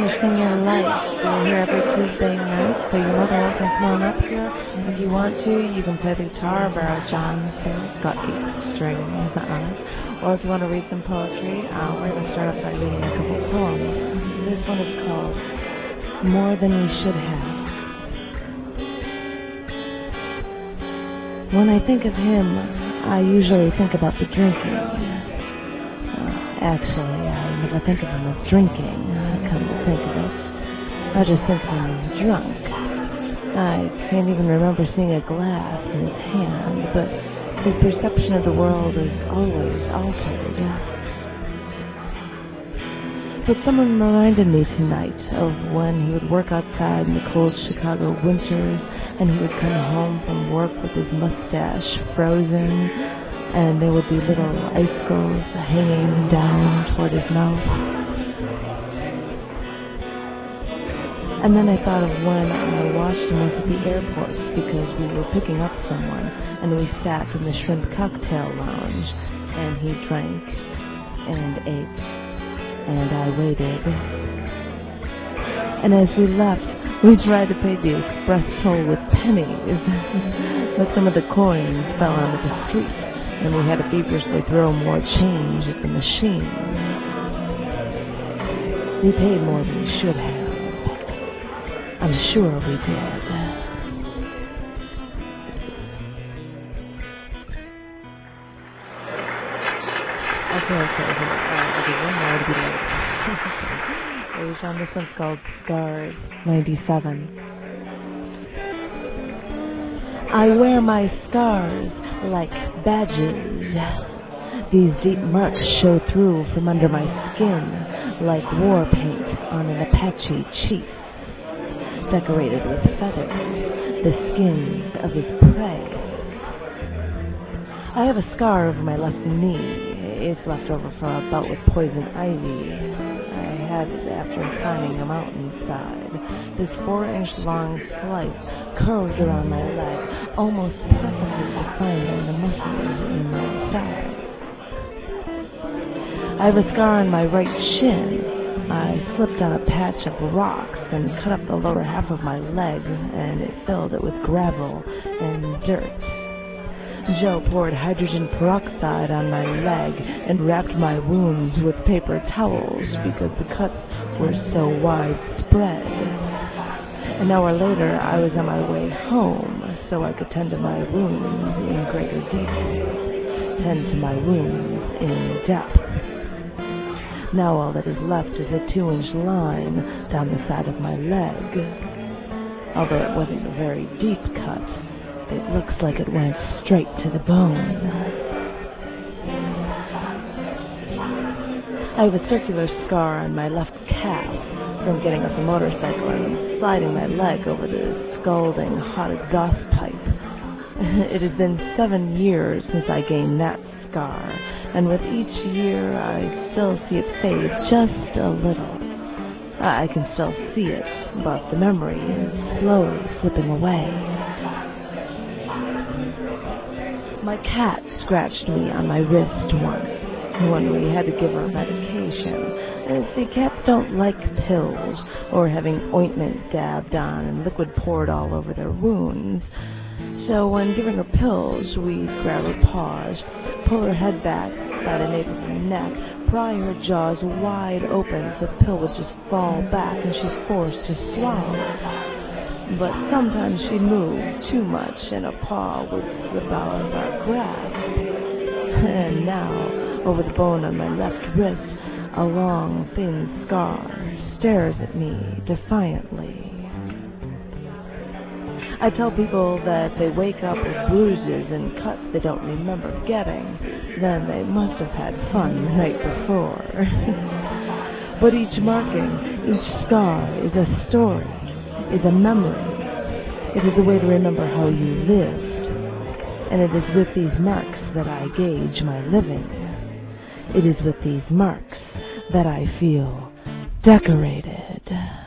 Finishing Your Life. We're here every Tuesday night, so you're more than welcome to come on up here. If you want to, you can play the guitar, borrow John's got 8 strings on it. Or if you want to read some poetry, we're going to start off by reading a couple poems. This one is called More Than We Should Have. When I think of him, I usually think about the drinking. Actually, I never think of him as drinking, come to think of it. I just think of him as drunk. I can't even remember seeing a glass in his hand, but his perception of the world is always altered. But someone reminded me tonight of when he would work outside in the cold Chicago winters, and he would come home from work with his mustache frozen, and there would be little icicles hanging down toward his mouth. And then I thought of when I watched him at the airport because we were picking up someone, and we sat in the shrimp cocktail lounge, and he drank and ate, and I waited. And as we left, we tried to pay the express toll with pennies, but some of the coins fell onto the street, and we had to feverishly throw more change at the machine. We paid more than we should have. I'm sure we did. Okay. I'll do one more to be late. This one's called Scars 97. I wear my scars like badges. These deep marks show through from under my skin like war paint on an Apache chief, decorated with feathers, the skins of his prey. I have a scar over my left knee. It's left over from a bout with poison ivy. I had it after climbing a mountainside. This 4-inch long slice curves around my leg, almost perfectly defined by the muscles in my thigh. I have a scar on my right shin. I slipped on a patch of rocks and cut up the lower half of my leg, and it filled it with gravel and dirt. Joe poured hydrogen peroxide on my leg and wrapped my wounds with paper towels because the cuts were so widespread. An hour later, I was on my way home so I could tend to my wounds in greater detail, tend to my wounds in depth. Now all that is left is a 2-inch line down the side of my leg. Although it wasn't a very deep cut, it looks like it went straight to the bone. I have a circular scar on my left calf from getting off a motorcycle and sliding my leg over the scalding hot exhaust pipe. It has been 7 years since I gained that scar, and with each year I still see it fade just a little. I can still see it, but the memory is slowly slipping away. My cat scratched me on my wrist once when we had to give her medication. See, cats don't like pills or having ointment dabbed on and liquid poured all over their wounds. So when giving her pills, we grab her paws, pull her head back by the nape of her neck, pry her jaws wide open so the pill would just fall back and she's forced to swallow. But sometimes she'd move too much and a paw would slip out of our grasp. And now, over the bone on my left wrist, a long, thin scar stares at me defiantly. I tell people that they wake up with bruises and cuts they don't remember getting. Then they must have had fun the night before. But each marking, each scar is a story, is a memory. It is a way to remember how you lived. And it is with these marks that I gauge my living. It is with these marks that I feel decorated.